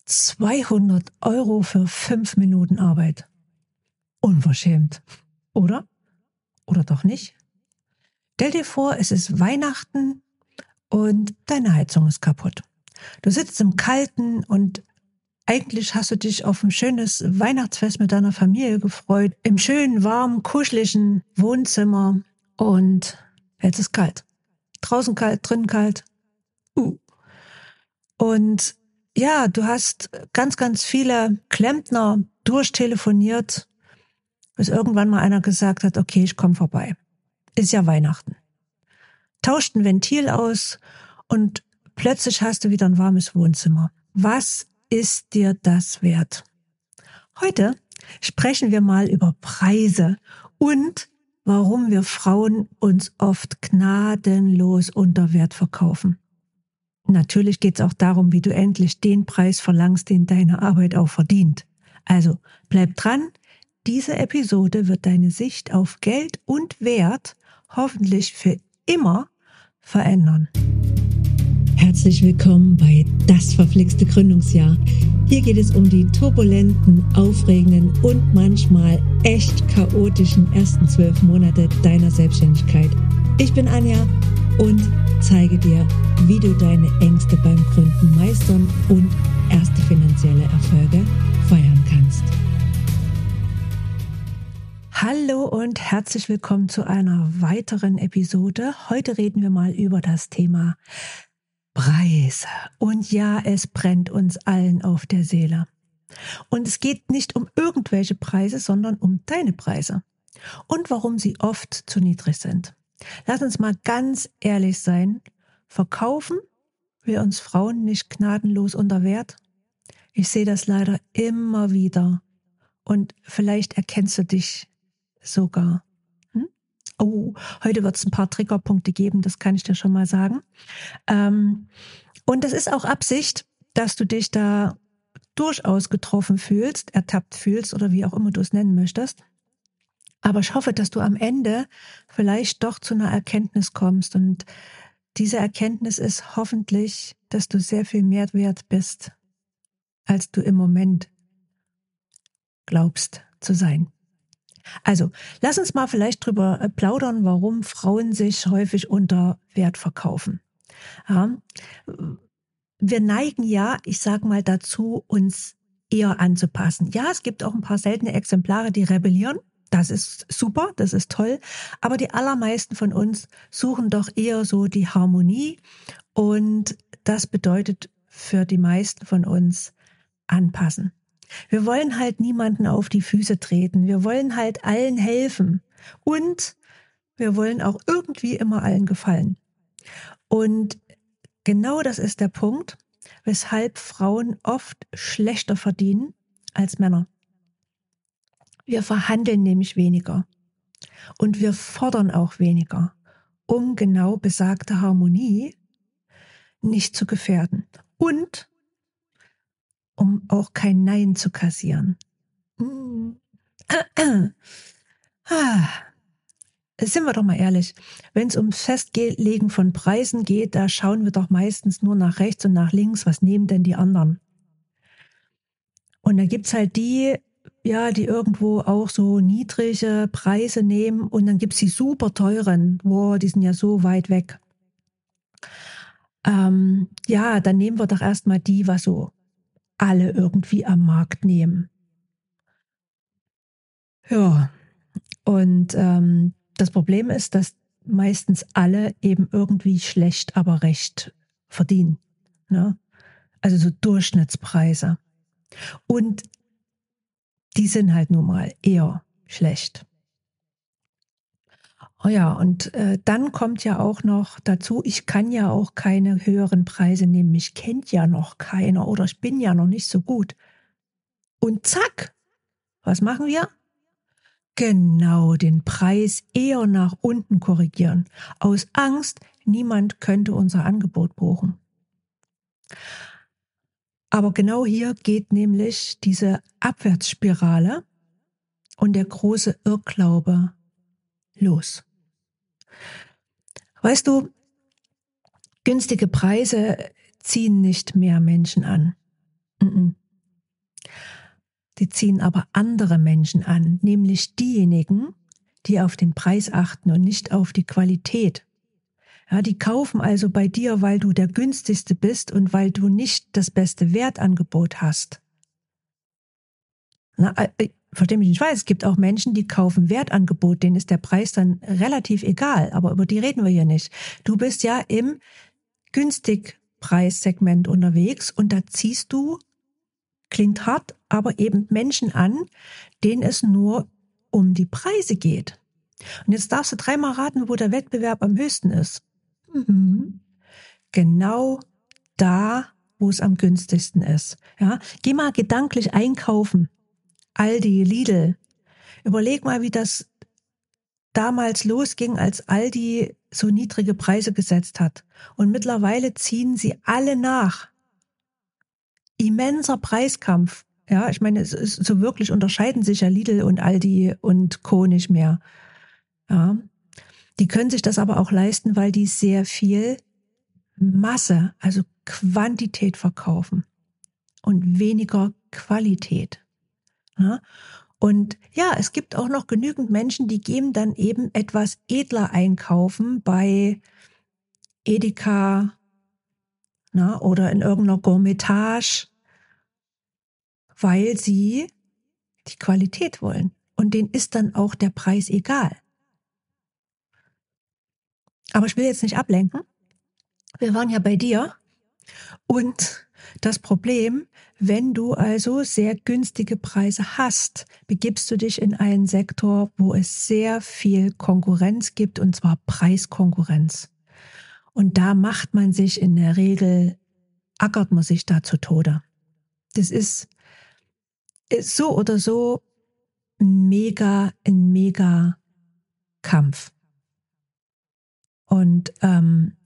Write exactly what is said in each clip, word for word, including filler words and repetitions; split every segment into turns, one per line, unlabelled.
zweihundert Euro für fünf Minuten Arbeit. Unverschämt, oder? Oder doch nicht? Stell dir vor, es ist Weihnachten und deine Heizung ist kaputt. Du sitzt im Kalten und eigentlich hast du dich auf ein schönes Weihnachtsfest mit deiner Familie gefreut, im schönen, warmen, kuscheligen Wohnzimmer und jetzt ist kalt. Draußen kalt, drinnen kalt. Uh. Und ja, du hast ganz, ganz viele Klempner durchtelefoniert, bis irgendwann mal einer gesagt hat, okay, ich komme vorbei. Ist ja Weihnachten. Tauscht ein Ventil aus und plötzlich hast du wieder ein warmes Wohnzimmer. Was ist dir das wert? Heute sprechen wir mal über Preise und warum wir Frauen uns oft gnadenlos unter Wert verkaufen. Natürlich geht es auch darum, wie du endlich den Preis verlangst, den deine Arbeit auch verdient. Also bleib dran, diese Episode wird deine Sicht auf Geld und Wert hoffentlich für immer verändern. Herzlich willkommen bei Das verflixte Gründungsjahr. Hier geht es um die turbulenten, aufregenden und manchmal echt chaotischen ersten zwölf Monate deiner Selbstständigkeit. Ich bin Anja und zeige dir, wie du deine Ängste beim Gründen meistern und erste finanzielle Erfolge feiern kannst. Hallo und herzlich willkommen zu einer weiteren Episode. Heute reden wir mal über das Thema Preise. Und ja, es brennt uns allen auf der Seele. Und es geht nicht um irgendwelche Preise, sondern um deine Preise. Und warum sie oft zu niedrig sind. Lass uns mal ganz ehrlich sein. Verkaufen wir uns Frauen nicht gnadenlos unter Wert? Ich sehe das leider immer wieder. Und vielleicht erkennst du dich sogar. Hm? Oh, heute wird es ein paar Triggerpunkte geben, das kann ich dir schon mal sagen. Ähm, und das ist auch Absicht, dass du dich da durchaus getroffen fühlst, ertappt fühlst oder wie auch immer du es nennen möchtest. Aber ich hoffe, dass du am Ende vielleicht doch zu einer Erkenntnis kommst. Und diese Erkenntnis ist hoffentlich, dass du sehr viel mehr wert bist, als du im Moment glaubst zu sein. Also, lass uns mal vielleicht drüber plaudern, warum Frauen sich häufig unter Wert verkaufen. Ja, wir neigen ja, ich sag mal dazu, uns eher anzupassen. Ja, es gibt auch ein paar seltene Exemplare, die rebellieren. Das ist super, das ist toll. Aber die allermeisten von uns suchen doch eher so die Harmonie. Und das bedeutet für die meisten von uns anpassen. Wir wollen halt niemanden auf die Füße treten. Wir wollen halt allen helfen. Und wir wollen auch irgendwie immer allen gefallen. Und genau das ist der Punkt, weshalb Frauen oft schlechter verdienen als Männer. Wir verhandeln nämlich weniger. Und wir fordern auch weniger, um genau besagte Harmonie nicht zu gefährden. Und um auch kein Nein zu kassieren. Sind wir doch mal ehrlich, wenn es ums Festlegen von Preisen geht, da schauen wir doch meistens nur nach rechts und nach links, was nehmen denn die anderen? Und da gibt's halt die, ja, die irgendwo auch so niedrige Preise nehmen und dann gibt's die super teuren, wow, die sind ja so weit weg. Ähm, ja, dann nehmen wir doch erstmal die, was so alle irgendwie am Markt nehmen. Ja, und ähm, das Problem ist, dass meistens alle eben irgendwie schlecht, aber recht verdienen. Ne? Also so Durchschnittspreise. Und die sind halt nun mal eher schlecht. Oh ja, und äh, dann kommt ja auch noch dazu, ich kann ja auch keine höheren Preise nehmen, mich kennt ja noch keiner oder ich bin ja noch nicht so gut. Und zack, was machen wir? Genau, den Preis eher nach unten korrigieren. Aus Angst, niemand könnte unser Angebot buchen. Aber genau hier geht nämlich diese Abwärtsspirale und der große Irrglaube los. Weißt du, günstige Preise ziehen nicht mehr Menschen an. Mm-mm. Die ziehen aber andere Menschen an, nämlich diejenigen, die auf den Preis achten und nicht auf die Qualität. Ja, die kaufen also bei dir, weil du der günstigste bist und weil du nicht das beste Wertangebot hast. Na, äh, versteh mich nicht falsch, es gibt auch Menschen, die kaufen Wertangebot, denen ist der Preis dann relativ egal, aber über die reden wir hier nicht. Du bist ja im Günstigpreissegment unterwegs und da ziehst du, klingt hart, aber eben Menschen an, denen es nur um die Preise geht. Und jetzt darfst du dreimal raten, wo der Wettbewerb am höchsten ist. Mhm. Genau da, wo es am günstigsten ist. Ja, geh mal gedanklich einkaufen. Aldi, Lidl. Überleg mal, wie das damals losging, als Aldi so niedrige Preise gesetzt hat. Und mittlerweile ziehen sie alle nach. Immenser Preiskampf. Ja, ich meine, es ist, so wirklich unterscheiden sich ja Lidl und Aldi und Co. nicht mehr. Ja, die können sich das aber auch leisten, weil die sehr viel Masse, also Quantität verkaufen und weniger Qualität. Ja? Und ja, es gibt auch noch genügend Menschen, die gehen dann eben etwas edler einkaufen bei Edeka, na, oder in irgendeiner Gourmetage, weil sie die Qualität wollen. Und denen ist dann auch der Preis egal. Aber ich will jetzt nicht ablenken. Wir waren ja bei dir. Und das Problem, wenn du also sehr günstige Preise hast, begibst du dich in einen Sektor, wo es sehr viel Konkurrenz gibt, und zwar Preiskonkurrenz. Und da macht man sich in der Regel, ackert man sich da zu Tode. Das ist, ist so oder so ein mega, ein mega Kampf. Und ähm,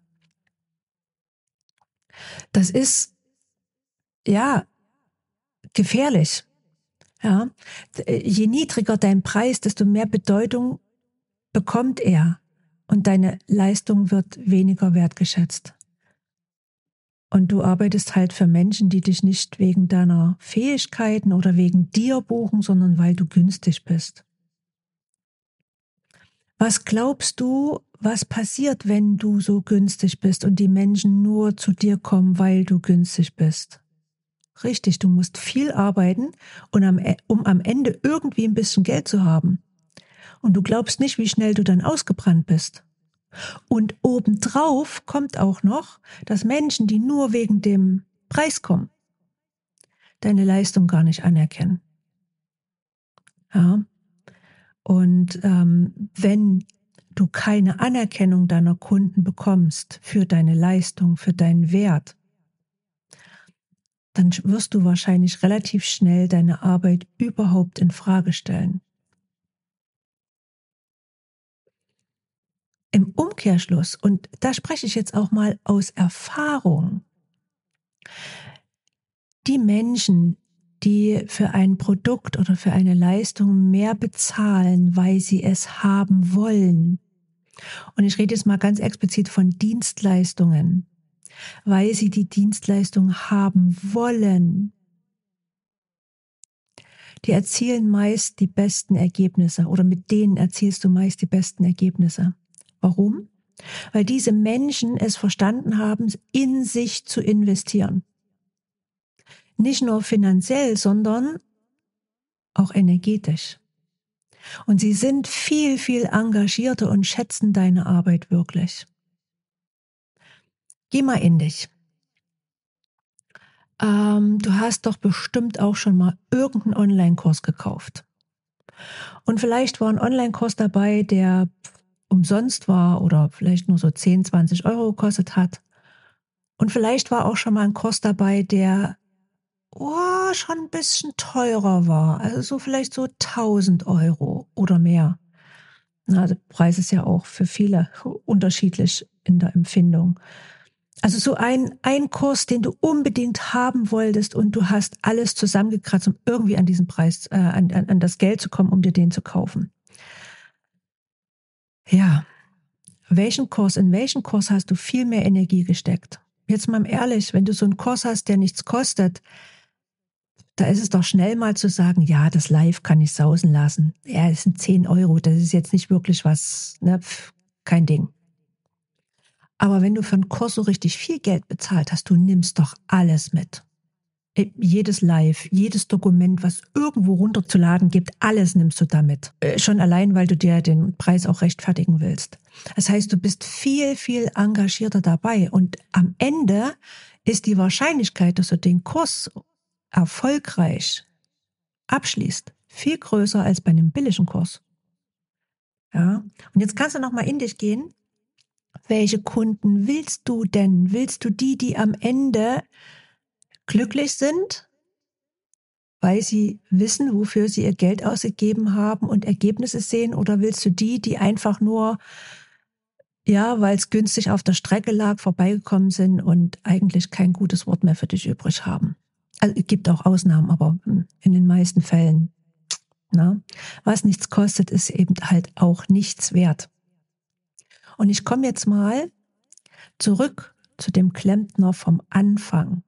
das ist, ja, gefährlich. Ja, je niedriger dein Preis, desto mehr Bedeutung bekommt er und deine Leistung wird weniger wertgeschätzt. Und du arbeitest halt für Menschen, die dich nicht wegen deiner Fähigkeiten oder wegen dir buchen, sondern weil du günstig bist. Was glaubst du, was passiert, wenn du so günstig bist und die Menschen nur zu dir kommen, weil du günstig bist? Richtig, du musst viel arbeiten, und am, um am Ende irgendwie ein bisschen Geld zu haben. Und du glaubst nicht, wie schnell du dann ausgebrannt bist. Und obendrauf kommt auch noch, dass Menschen, die nur wegen dem Preis kommen, deine Leistung gar nicht anerkennen. Ja. Und ähm, wenn du keine Anerkennung deiner Kunden bekommst für deine Leistung, für deinen Wert, dann wirst du wahrscheinlich relativ schnell deine Arbeit überhaupt in Frage stellen. Im Umkehrschluss, und da spreche ich jetzt auch mal aus Erfahrung, die Menschen, die für ein Produkt oder für eine Leistung mehr bezahlen, weil sie es haben wollen, und ich rede jetzt mal ganz explizit von Dienstleistungen, weil sie die Dienstleistung haben wollen, die erzielen meist die besten Ergebnisse, oder mit denen erzielst du meist die besten Ergebnisse. Warum? Weil diese Menschen es verstanden haben, in sich zu investieren. Nicht nur finanziell, sondern auch energetisch. Und sie sind viel, viel engagierter und schätzen deine Arbeit wirklich. Geh mal in dich. Ähm, du hast doch bestimmt auch schon mal irgendeinen Online-Kurs gekauft. Und vielleicht war ein Online-Kurs dabei, der umsonst war oder vielleicht nur so zehn, zwanzig Euro gekostet hat. Und vielleicht war auch schon mal ein Kurs dabei, der oh, schon ein bisschen teurer war. Also so vielleicht so tausend Euro oder mehr. Na, der Preis ist ja auch für viele unterschiedlich in der Empfindung. Also so ein, ein Kurs, den du unbedingt haben wolltest und du hast alles zusammengekratzt, um irgendwie an diesen Preis, äh, an, an, an das Geld zu kommen, um dir den zu kaufen. Ja, welchen Kurs, in welchen Kurs hast du viel mehr Energie gesteckt? Jetzt mal ehrlich, wenn du so einen Kurs hast, der nichts kostet, da ist es doch schnell mal zu sagen, ja, das Live kann ich sausen lassen. Ja, es sind zehn Euro, das ist jetzt nicht wirklich was, ne, pf, kein Ding. Aber wenn du für einen Kurs so richtig viel Geld bezahlt hast, du nimmst doch alles mit. Jedes Live, jedes Dokument, was irgendwo runterzuladen gibt, alles nimmst du damit. Schon allein, weil du dir den Preis auch rechtfertigen willst. Das heißt, du bist viel, viel engagierter dabei. Und am Ende ist die Wahrscheinlichkeit, dass du den Kurs erfolgreich abschließt, viel größer als bei einem billigen Kurs. Ja. Und jetzt kannst du noch mal in dich gehen. Welche Kunden willst du denn? Willst du die, die am Ende glücklich sind, weil sie wissen, wofür sie ihr Geld ausgegeben haben und Ergebnisse sehen? Oder willst du die, die einfach nur, ja, weil es günstig auf der Strecke lag, vorbeigekommen sind und eigentlich kein gutes Wort mehr für dich übrig haben? Also es gibt auch Ausnahmen, aber in den meisten Fällen, na, was nichts kostet, ist eben halt auch nichts wert. Und ich komme jetzt mal zurück zu dem Klempner vom Anfang,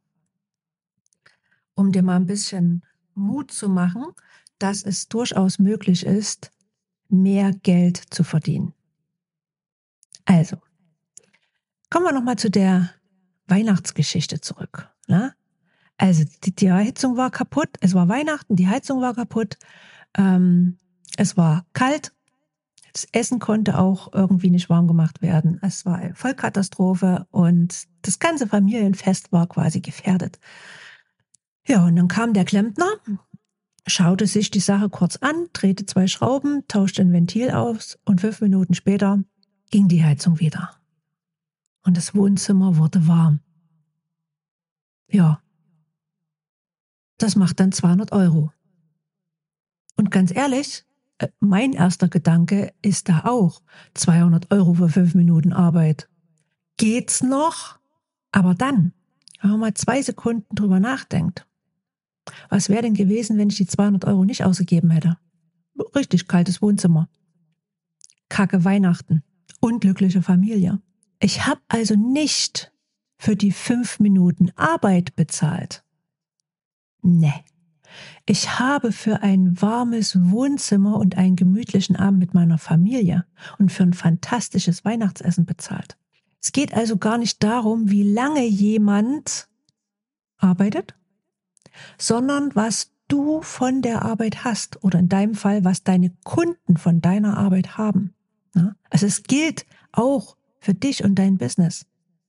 um dir mal ein bisschen Mut zu machen, dass es durchaus möglich ist, mehr Geld zu verdienen. Also, kommen wir nochmal zu der Weihnachtsgeschichte zurück. Ne? Also, die, die Heizung war kaputt, es war Weihnachten, die Heizung war kaputt, ähm, es war kalt, das Essen konnte auch irgendwie nicht warm gemacht werden. Es war eine Vollkatastrophe und das ganze Familienfest war quasi gefährdet. Ja, und dann kam der Klempner, schaute sich die Sache kurz an, drehte zwei Schrauben, tauschte ein Ventil aus und fünf Minuten später ging die Heizung wieder. Und das Wohnzimmer wurde warm. Ja, das macht dann zweihundert Euro. Und ganz ehrlich, mein erster Gedanke ist da auch zweihundert Euro für fünf Minuten Arbeit. Geht's noch? Aber dann, wenn man mal zwei Sekunden drüber nachdenkt, was wäre denn gewesen, wenn ich die zweihundert Euro nicht ausgegeben hätte? Richtig kaltes Wohnzimmer. Kacke Weihnachten. Unglückliche Familie. Ich habe also nicht für die fünf Minuten Arbeit bezahlt. Nee. Ich habe für ein warmes Wohnzimmer und einen gemütlichen Abend mit meiner Familie und für ein fantastisches Weihnachtsessen bezahlt. Es geht also gar nicht darum, wie lange jemand arbeitet, sondern was du von der Arbeit hast oder in deinem Fall, was deine Kunden von deiner Arbeit haben. Also es gilt auch für dich und dein Business.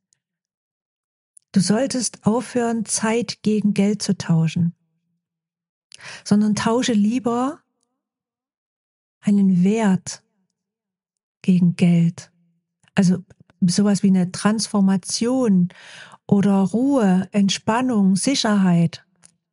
Du solltest aufhören, Zeit gegen Geld zu tauschen, sondern tausche lieber einen Wert gegen Geld. Also sowas wie eine Transformation oder Ruhe, Entspannung, Sicherheit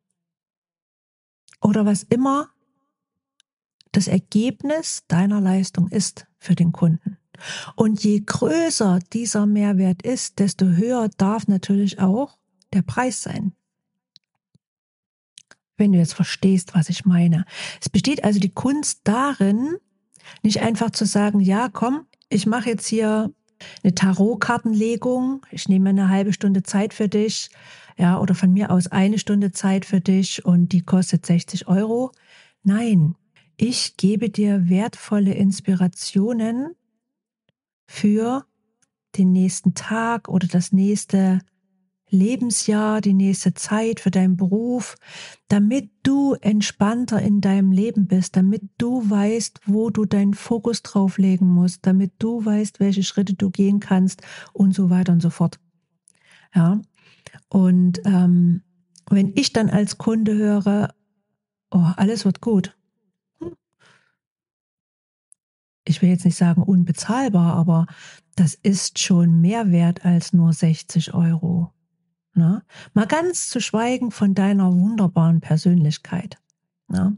oder was immer das Ergebnis deiner Leistung ist für den Kunden. Und je größer dieser Mehrwert ist, desto höher darf natürlich auch der Preis sein. Wenn du jetzt verstehst, was ich meine. Es besteht also die Kunst darin, nicht einfach zu sagen, ja, komm, ich mache jetzt hier eine Tarotkartenlegung, ich nehme eine halbe Stunde Zeit für dich, ja, oder von mir aus eine Stunde Zeit für dich und die kostet sechzig Euro. Nein, ich gebe dir wertvolle Inspirationen für den nächsten Tag oder das nächste Lebensjahr, die nächste Zeit für deinen Beruf, damit du entspannter in deinem Leben bist, damit du weißt, wo du deinen Fokus drauf legen musst, damit du weißt, welche Schritte du gehen kannst und so weiter und so fort. Ja, und ähm, wenn ich dann als Kunde höre, oh, alles wird gut. Hm. Ich will jetzt nicht sagen unbezahlbar, aber das ist schon mehr wert als nur sechzig Euro. Na? Mal ganz zu schweigen von deiner wunderbaren Persönlichkeit. Na?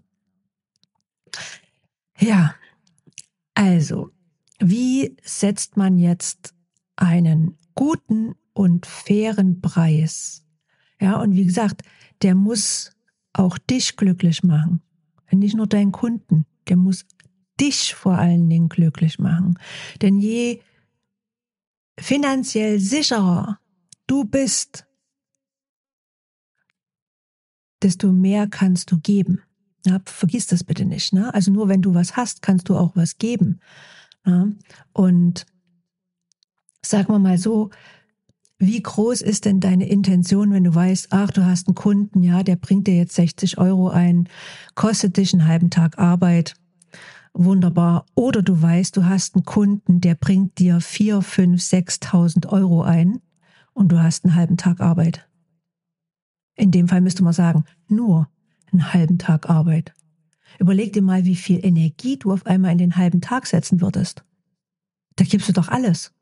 Ja, also, wie setzt man jetzt einen guten und fairen Preis? Ja, und wie gesagt, der muss auch dich glücklich machen. Nicht nur deinen Kunden, der muss dich vor allen Dingen glücklich machen. Denn je finanziell sicherer du bist, desto mehr kannst du geben. Ja, vergiss das bitte nicht. Ne? Also nur wenn du was hast, kannst du auch was geben. Ja? Und sagen wir mal so, wie groß ist denn deine Intention, wenn du weißt, ach, du hast einen Kunden, ja, der bringt dir jetzt sechzig Euro ein, kostet dich einen halben Tag Arbeit, wunderbar. Oder du weißt, du hast einen Kunden, der bringt dir vier, fünf, sechstausend Euro ein und du hast einen halben Tag Arbeit. In dem Fall müsste man sagen, nur einen halben Tag Arbeit. Überleg dir mal, wie viel Energie du auf einmal in den halben Tag setzen würdest. Da gibst du doch alles.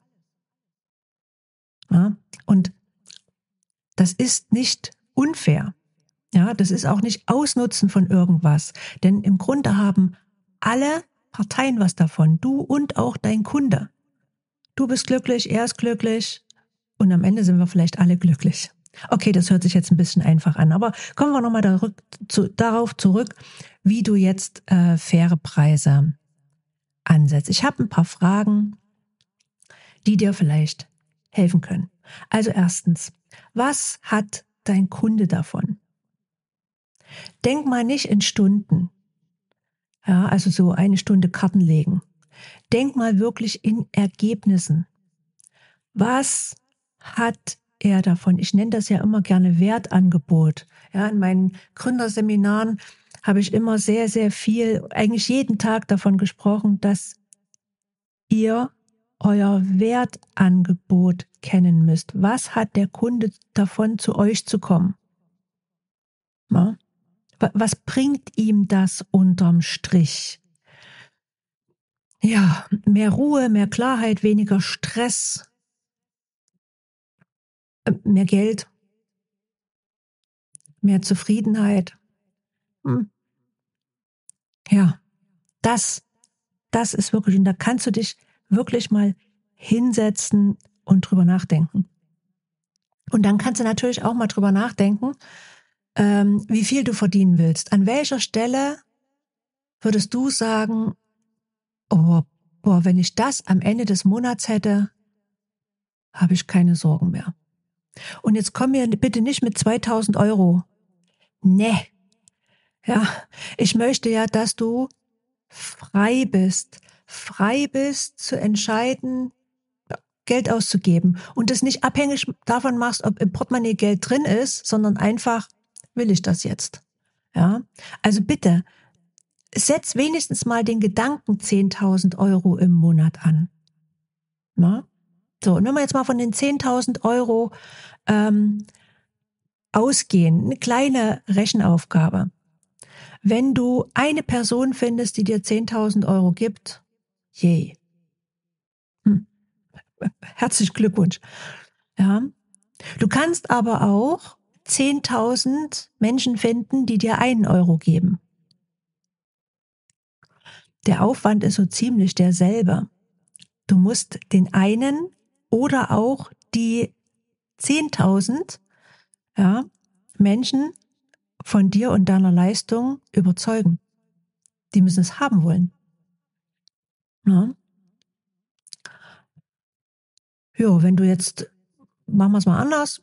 Ja? Und das ist nicht unfair. Ja, das ist auch nicht Ausnutzen von irgendwas. Denn im Grunde haben alle Parteien was davon. Du und auch dein Kunde. Du bist glücklich, er ist glücklich und am Ende sind wir vielleicht alle glücklich. Okay, das hört sich jetzt ein bisschen einfach an, aber kommen wir nochmal darück, zu, darauf zurück, wie du jetzt äh, faire Preise ansetzt. Ich habe ein paar Fragen, die dir vielleicht helfen können. Also erstens, was hat dein Kunde davon? Denk mal nicht in Stunden, ja, also so eine Stunde Karten legen. Denk mal wirklich in Ergebnissen. Was hat er davon? Ich nenne das ja immer gerne Wertangebot. Ja, in meinen Gründerseminaren habe ich immer sehr, sehr viel, eigentlich jeden Tag davon gesprochen, dass ihr euer Wertangebot kennen müsst. Was hat der Kunde davon, zu euch zu kommen? Ja? Was bringt ihm das unterm Strich? Ja, mehr Ruhe, mehr Klarheit, weniger Stress, mehr Geld, mehr Zufriedenheit. Hm. Ja, das, das ist wirklich, und da kannst du dich wirklich mal hinsetzen und drüber nachdenken. Und dann kannst du natürlich auch mal drüber nachdenken, ähm, wie viel du verdienen willst. An welcher Stelle würdest du sagen, oh, boah, wenn ich das am Ende des Monats hätte, habe ich keine Sorgen mehr. Und jetzt komm mir bitte nicht mit zweitausend Euro. Nee. Ja, ich möchte ja, dass du frei bist. Frei bist zu entscheiden, Geld auszugeben. Und das nicht abhängig davon machst, ob im Portemonnaie Geld drin ist, sondern einfach, will ich das jetzt? Ja, also bitte, setz wenigstens mal den Gedanken zehntausend Euro im Monat an. Na? So, und wenn wir jetzt mal von den zehntausend Euro ähm, ausgehen, eine kleine Rechenaufgabe. Wenn du eine Person findest, die dir zehntausend Euro gibt, yay. Hm. Herzlichen Glückwunsch. Ja. Du kannst aber auch zehntausend Menschen finden, die dir einen Euro geben. Der Aufwand ist so ziemlich derselbe. Du musst den einen oder auch die zehntausend ja, Menschen von dir und deiner Leistung überzeugen. Die müssen es haben wollen. Ja, ja, wenn du jetzt, machen wir es mal anders,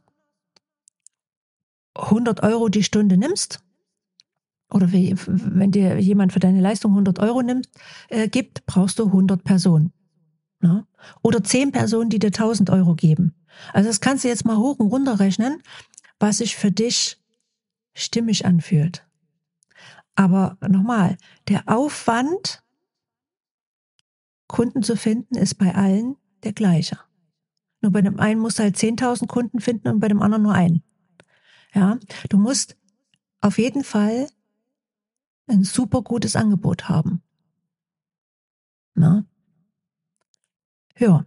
hundert Euro die Stunde nimmst, oder wie, wenn dir jemand für deine Leistung hundert Euro nimmt, äh, gibt, brauchst du hundert Personen. Ja? Oder zehn Personen, die dir tausend Euro geben. Also das kannst du jetzt mal hoch und runter rechnen, was sich für dich stimmig anfühlt. Aber nochmal, der Aufwand, Kunden zu finden, ist bei allen der gleiche. Nur bei dem einen musst du halt zehntausend Kunden finden und bei dem anderen nur einen. Ja, du musst auf jeden Fall ein super gutes Angebot haben. Na? Ja.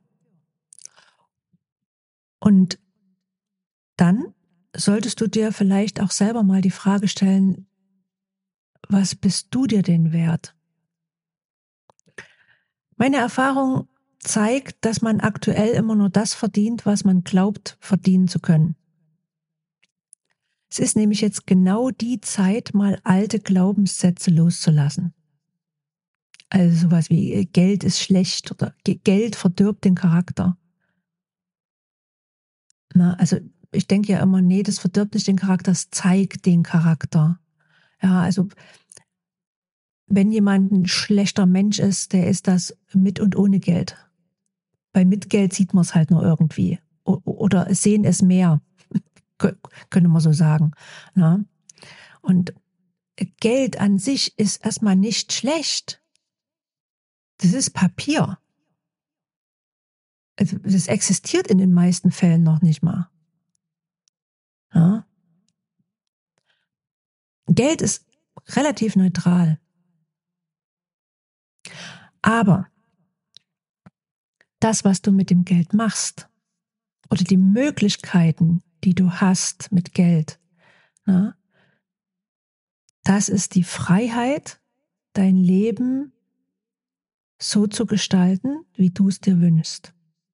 Und dann solltest du dir vielleicht auch selber mal die Frage stellen, was bist du dir denn wert? Meine Erfahrung zeigt, dass man aktuell immer nur das verdient, was man glaubt, verdienen zu können. Es ist nämlich jetzt genau die Zeit, mal alte Glaubenssätze loszulassen. Also sowas wie Geld ist schlecht oder Geld verdirbt den Charakter. Na, also ich denke ja immer, nee, das verdirbt nicht den Charakter, es zeigt den Charakter. Ja, also wenn jemand ein schlechter Mensch ist, der ist das mit und ohne Geld. Bei mit Geld sieht man es halt nur irgendwie. Oder sehen es mehr, könnte man so sagen. Na? Und Geld an sich ist erstmal nicht schlecht. Das ist Papier. Das existiert in den meisten Fällen noch nicht mal. Ja? Geld ist relativ neutral. Aber das, was du mit dem Geld machst, oder die Möglichkeiten, die du hast mit Geld, na, das ist die Freiheit, dein Leben so zu gestalten, wie du es dir wünschst.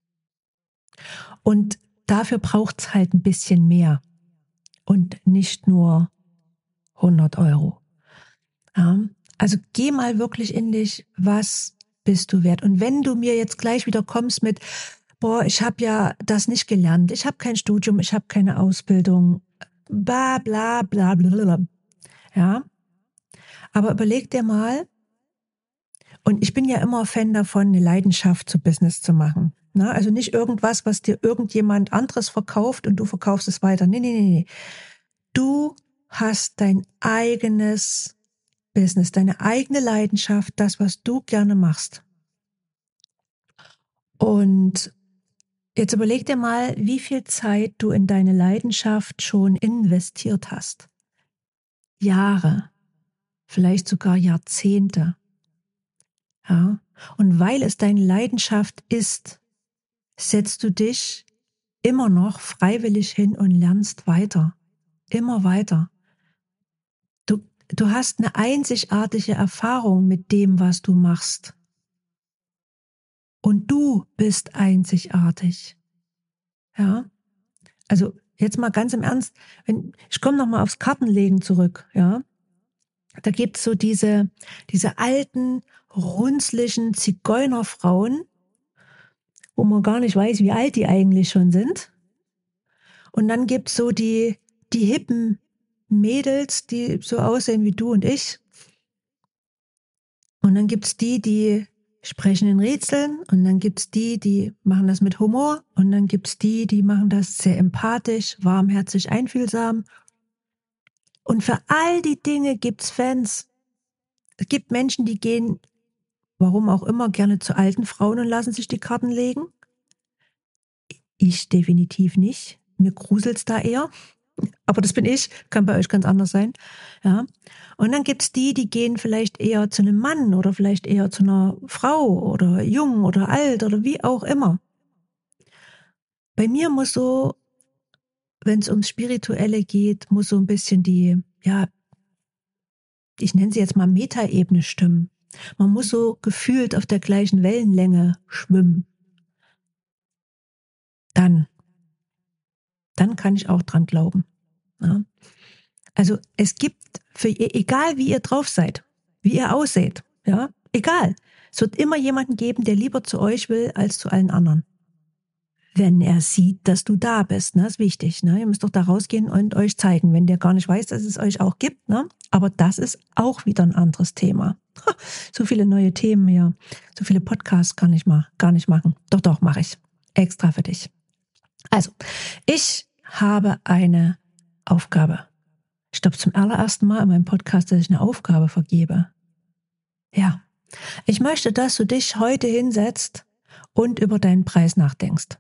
Und dafür braucht es halt ein bisschen mehr und nicht nur hundert Euro. Ja, also geh mal wirklich in dich, was bist du wert? Und wenn du mir jetzt gleich wieder kommst mit, boah, ich habe ja das nicht gelernt, ich habe kein Studium, ich habe keine Ausbildung, bla bla bla bla bla. Ja, aber überleg dir mal, und ich bin ja immer Fan davon, eine Leidenschaft zu Business zu machen. Na, also nicht irgendwas, was dir irgendjemand anderes verkauft und du verkaufst es weiter. Nee, nee, nee, nee. Du hast dein eigenes Business, deine eigene Leidenschaft, das, was du gerne machst. Und jetzt überleg dir mal, wie viel Zeit du in deine Leidenschaft schon investiert hast. Jahre, vielleicht sogar Jahrzehnte. Ja. Und weil es deine Leidenschaft ist, setzt du dich immer noch freiwillig hin und lernst weiter. Immer weiter. Du, du hast eine einzigartige Erfahrung mit dem, was du machst. Und du bist einzigartig. Ja. Also jetzt mal ganz im Ernst, wenn, ich komme nochmal aufs Kartenlegen zurück, ja. Da gibt's so diese, diese alten, runzlichen Zigeunerfrauen, wo man gar nicht weiß, wie alt die eigentlich schon sind. Und dann gibt's so die, die hippen Mädels, die so aussehen wie du und ich. Und dann gibt's die, die sprechen in Rätseln. Und dann gibt's die, die machen das mit Humor. Und dann gibt's die, die machen das sehr empathisch, warmherzig, einfühlsam. Und für all die Dinge gibt's Fans. Es gibt Menschen, die gehen, warum auch immer, gerne zu alten Frauen und lassen sich die Karten legen. Ich definitiv nicht. Mir gruselt's da eher. Aber das bin ich, kann bei euch ganz anders sein. Ja. Und dann gibt's die, die gehen vielleicht eher zu einem Mann oder vielleicht eher zu einer Frau oder jung oder alt oder wie auch immer. Bei mir muss so, wenn es ums Spirituelle geht, muss so ein bisschen die, ja, ich nenne sie jetzt mal Metaebene stimmen. Man muss so gefühlt auf der gleichen Wellenlänge schwimmen. Dann, dann kann ich auch dran glauben. Ja. Also es gibt für ihr, egal wie ihr drauf seid, wie ihr ausseht, ja, egal. Es wird immer jemanden geben, der lieber zu euch will als zu allen anderen. Wenn er sieht, dass du da bist, ne, ist wichtig, ne? Ihr müsst doch da rausgehen und euch zeigen, wenn der gar nicht weiß, dass es euch auch gibt, ne? Aber das ist auch wieder ein anderes Thema. Ha, so viele neue Themen hier, so viele Podcasts kann ich mal gar nicht machen. Doch, doch, mache ich. Extra für dich. Also, ich habe eine Aufgabe. Ich glaube, zum allerersten Mal in meinem Podcast, dass ich eine Aufgabe vergebe. Ja, ich möchte, dass du dich heute hinsetzt und über deinen Preis nachdenkst.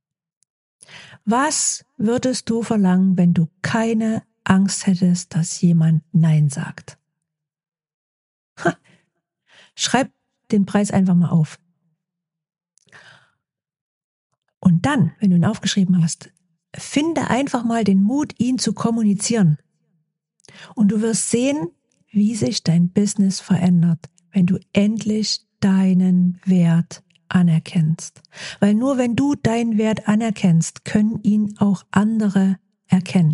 Was würdest du verlangen, wenn du keine Angst hättest, dass jemand Nein sagt? Ha, schreib den Preis einfach mal auf. Und dann, wenn du ihn aufgeschrieben hast, finde einfach mal den Mut, ihn zu kommunizieren. Und du wirst sehen, wie sich dein Business verändert, wenn du endlich deinen Wert anerkennst. Weil nur wenn du deinen Wert anerkennst, können ihn auch andere erkennen.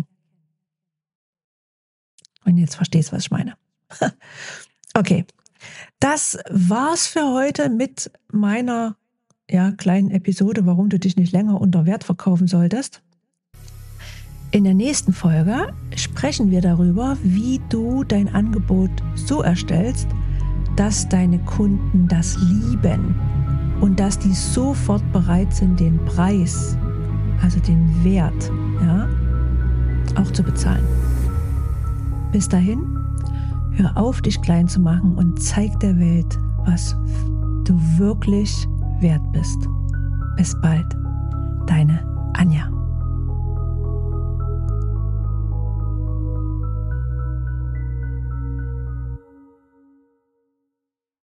Und jetzt verstehst du, was ich meine. Okay, das war's für heute mit meiner ja, kleinen Episode, warum du dich nicht länger unter Wert verkaufen solltest. In der nächsten Folge sprechen wir darüber, wie du dein Angebot so erstellst, dass deine Kunden das lieben und dass die sofort bereit sind, den Preis, also den Wert, ja, auch zu bezahlen. Bis dahin, hör auf, dich klein zu machen und zeig der Welt, was du wirklich wert bist. Bis bald, deine Anja.